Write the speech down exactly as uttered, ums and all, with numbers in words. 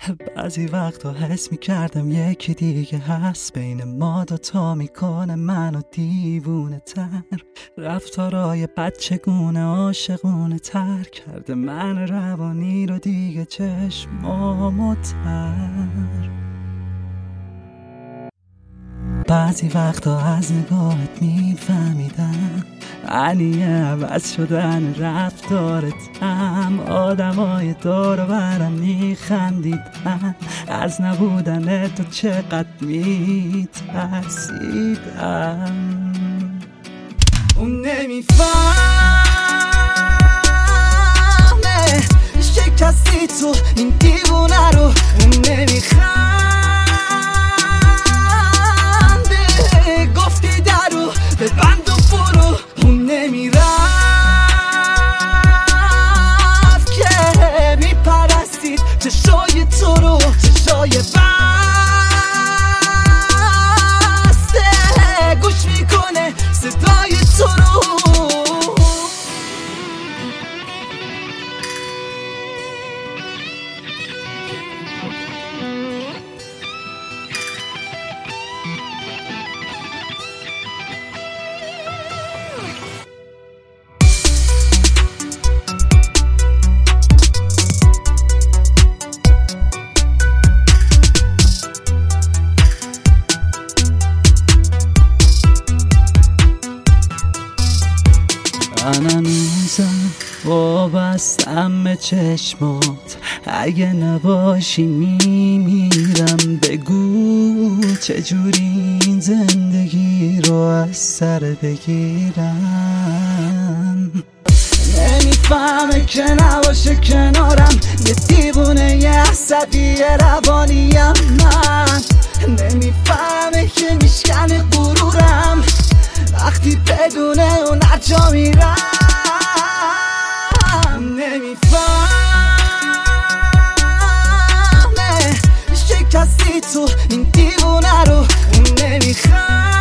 بعضی وقتا حس میکردم یکی دیگه هست بین ما دوتا، میکنه منو دیوونه تر. رفتارای بچگونه عاشقونه تر کرده من روانی رو دیگه چشمامو تر. بعضی وقتا از نگاهت میفهمیدم معنی عوض شدن رفتارتم. آدمای دور و برم میخندیدن از نبودن تو چقدر میترسیدم. اون نمیفهمه شکستی تو این دیوونه رو. اون نمیخوام به بند و برو. اون نمیرفت که میپرستید چشای تو رو، چشای بسته گوش میکنه صدای تو رو. من هنوزم وابستم به چشمات، اگه نباشی میمیرم. بگو چجوری این زندگی رو از سر بگیرم. نمیفهمه که نباشه کنارم یه دیوونه یه عصبی روانیم. من نمیفهمه که میشکنه غرورم وقتی بدون اون هرجا میرم. نمیفهمه شکستی تو این دیوونه رو. اون نمیخوام